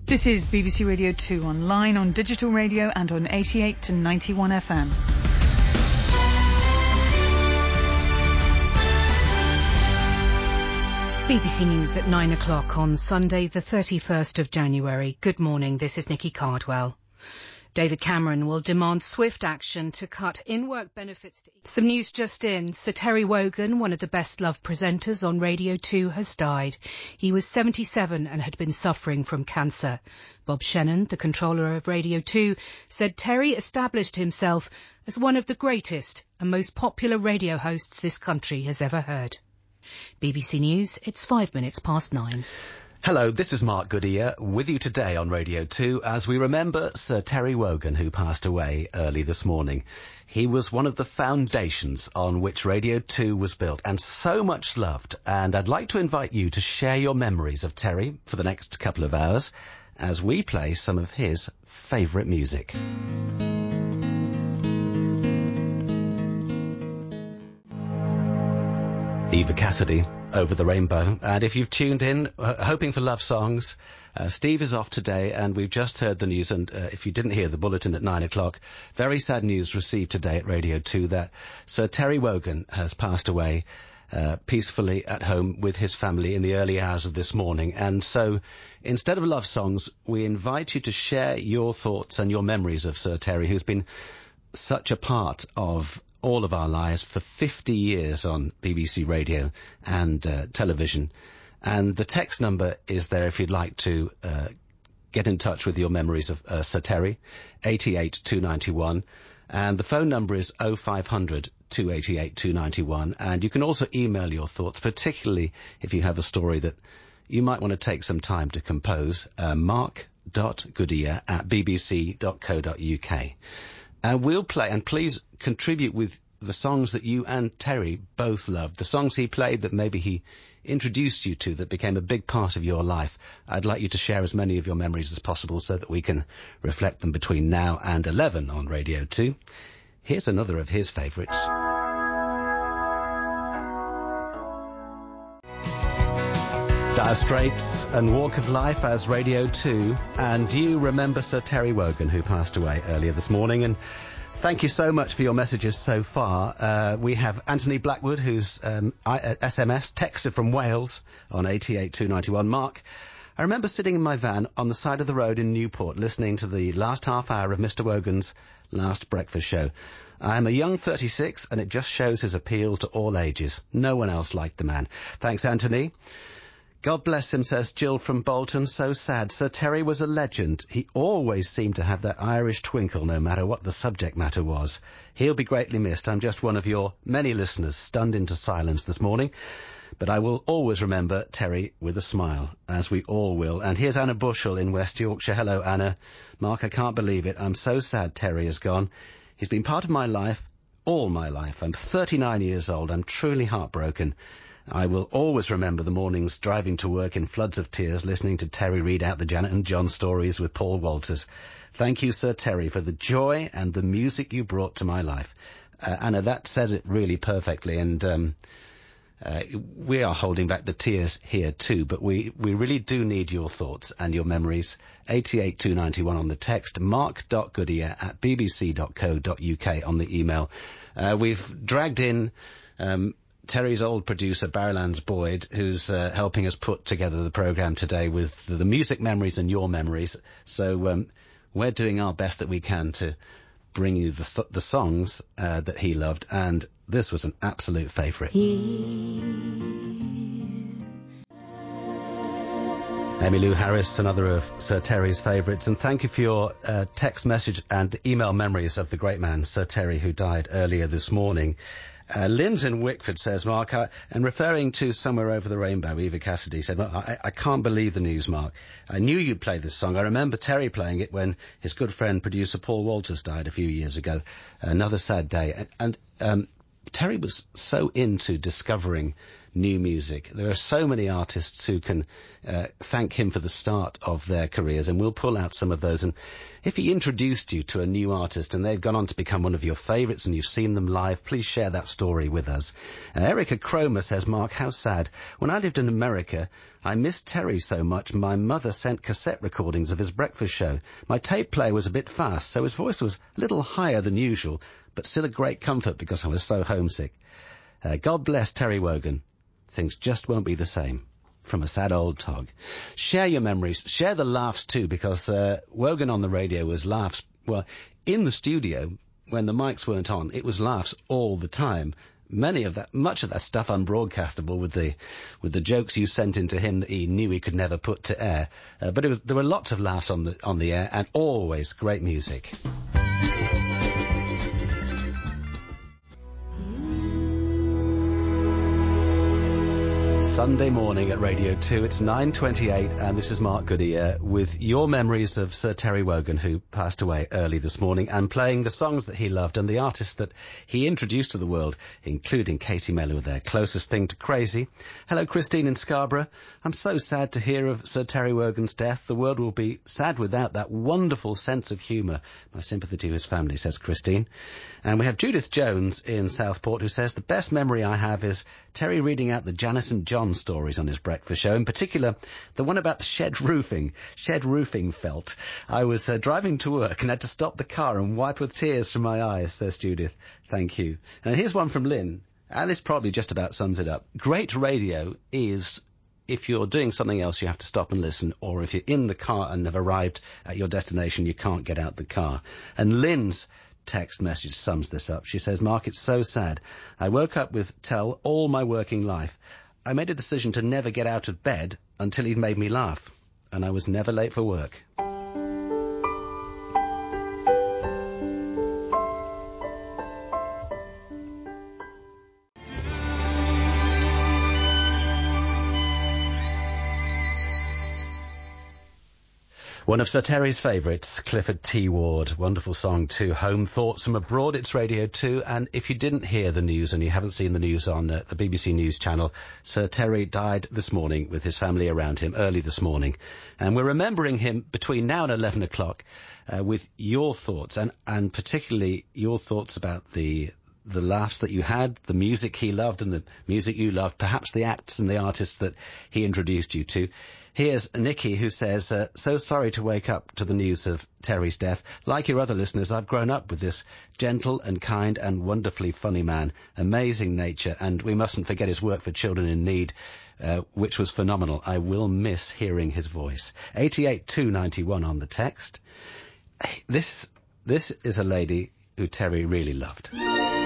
This is BBC Radio 2 online, on digital radio and on 88 to 91 FM. BBC News at 9 o'clock on Sunday the 31st of January. Good morning, this is Nikki Cardwell. David Cameron will demand swift action to cut in-work benefits. Some news just in. Sir Terry Wogan, one of the best-loved presenters on Radio 2, has died. He was 77 and had been suffering from cancer. Bob Shannon, the controller of Radio 2, said Terry established himself as one of the greatest and most popular radio hosts this country has ever heard. BBC News, it's 5 minutes past 9. Hello, this is Mark Goodyear with you today on Radio 2 as we remember Sir Terry Wogan, who passed away early this morning. He was one of the foundations on which Radio 2 was built and so much loved. And I'd like to invite you to share your memories of Terry for the next couple of hours as we play some of his favourite music. Eva Cassidy, Over the Rainbow. And if you've tuned in, hoping for love songs, Steve is off today and we've just heard the news. And if you didn't hear the bulletin at 9 o'clock, very sad news received today at Radio 2 that Sir Terry Wogan has passed away peacefully at home with his family in the early hours of this morning. And so instead of love songs, we invite you to share your thoughts and your memories of Sir Terry, who's been such a part of all of our lives for 50 years on BBC Radio and television. And the text number is there if you'd like to get in touch with your memories of Sir Terry, 88291. And the phone number is 0500 288 291. And you can also email your thoughts, particularly if you have a story that you might want to take some time to compose, mark.goodyear@bbc.co.uk. And we'll play, and please contribute with the songs that you and Terry both loved, the songs he played that maybe he introduced you to that became a big part of your life. I'd like you to share as many of your memories as possible so that we can reflect them between now and 11 on Radio 2. Here's another of his favourites. Dire Straits and Walk of Life as Radio 2. And you remember Sir Terry Wogan, who passed away earlier this morning. And thank you so much for your messages so far. We have Anthony Blackwood, who's SMS texted from Wales on 88291. Mark, I remember sitting in my van on the side of the road in Newport listening to the last half hour of Mr. Wogan's last breakfast show. I'm a young 36 and it just shows his appeal to all ages. No one else liked the man. Thanks, Anthony. God bless him, says Jill from Bolton. So sad. Sir Terry was a legend. He always seemed to have that Irish twinkle, no matter what the subject matter was. He'll be greatly missed. I'm just one of your many listeners stunned into silence this morning. But I will always remember Terry with a smile, as we all will. And here's Anna Bushell in West Yorkshire. Hello, Anna. Mark, I can't believe it. I'm so sad Terry is gone. He's been part of my life, all my life. I'm 39 years old. I'm truly heartbroken. I will always remember the mornings driving to work in floods of tears, listening to Terry read out the Janet and John stories with Paul Walters. Thank you, Sir Terry, for the joy and the music you brought to my life. Anna, that says it really perfectly, and we are holding back the tears here too, but we really do need your thoughts and your memories. 88291 on the text, mark.goodyear@bbc.co.uk on the email. We've dragged in Terry's old producer, Barrowlands Boyd, who's helping us put together the programme today with the music memories and your memories. So we're doing our best that we can to bring you the songs that he loved, and this was an absolute favourite. Emmylou Harris, another of Sir Terry's favourites, and thank you for your text message and email memories of the great man, Sir Terry, who died earlier this morning. Lynn's in Wickford says, Mark, and referring to Somewhere Over the Rainbow, Eva Cassidy said, well, I can't believe the news, Mark. I knew you'd play this song. I remember Terry playing it when his good friend, producer Paul Walters, died a few years ago. Another sad day. And Terry was so into discovering new music. There are so many artists who can thank him for the start of their careers, and we'll pull out some of those. And if he introduced you to a new artist and they've gone on to become one of your favourites and you've seen them live, please share that story with us. Erica Cromer says, Mark, how sad. When I lived in America, I missed Terry so much my mother sent cassette recordings of his breakfast show. My tape player was a bit fast, so his voice was a little higher than usual, but still a great comfort because I was so homesick. God bless Terry Wogan. Things just won't be the same. From a sad old Tog. Share your memories. Share the laughs too, because Wogan on the radio was laughs. Well, in the studio, when the mics weren't on, it was laughs all the time. Much of that stuff unbroadcastable with the jokes you sent into him that he knew he could never put to air. But there were lots of laughs on the air, and always great music. Sunday morning at Radio 2. It's 9:28, and this is Mark Goodyear with your memories of Sir Terry Wogan, who passed away early this morning, and playing the songs that he loved and the artists that he introduced to the world, including Katie Melua with their Closest Thing to Crazy. Hello, Christine in Scarborough. I'm so sad to hear of Sir Terry Wogan's death. The world will be sad without that wonderful sense of humour. My sympathy to his family, says Christine. And we have Judith Jones in Southport, who says, the best memory I have is Terry reading out the Janet and John stories on his breakfast show, in particular the one about the shed roofing felt. I was driving to work and had to stop the car and wipe with tears from my eyes, says Judith. Thank you. And here's one from Lynn, and this probably just about sums it up. Great radio is if you're doing something else you have to stop and listen, or if you're in the car and have arrived at your destination you can't get out the car. And Lynn's text message sums this up. She says, Mark, it's so sad. I woke up with Tell all my working life. I made a decision to never get out of bed until he'd made me laugh, and I was never late for work. One of Sir Terry's favourites, Clifford T. Ward. Wonderful song too. Home Thoughts from Abroad. It's Radio 2. And if you didn't hear the news and you haven't seen the news on the BBC News channel, Sir Terry died this morning with his family around him early this morning. And we're remembering him between now and 11 o'clock with your thoughts and particularly your thoughts about the laughs that you had, the music he loved and the music you loved, perhaps the acts and the artists that he introduced you to. Here's Nikki, who says, so sorry to wake up to the news of Terry's death. Like your other listeners, I've grown up with this gentle and kind and wonderfully funny man, amazing nature, and we mustn't forget his work for children in need, which was phenomenal. I will miss hearing his voice. 88291 on the text. This is a lady who Terry really loved.